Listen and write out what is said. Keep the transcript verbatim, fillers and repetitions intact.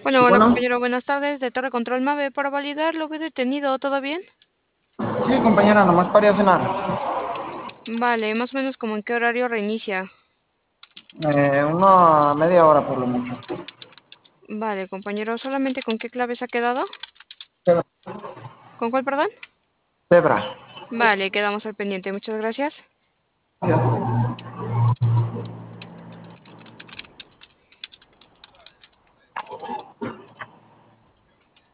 Bueno, Sí, hola bueno, compañero, buenas tardes. De Torre Control Mave para validar lo que he detenido. ¿Todo bien? sí, compañera, nomás para ir a cenar. Vale, más o menos como en qué horario reinicia. Eh, una media hora por lo mucho. Vale, compañero, ¿solamente con qué clave se ha quedado? Zebra. ¿Con cuál, perdón? Zebra. Vale, quedamos al pendiente. Muchas gracias. Adiós.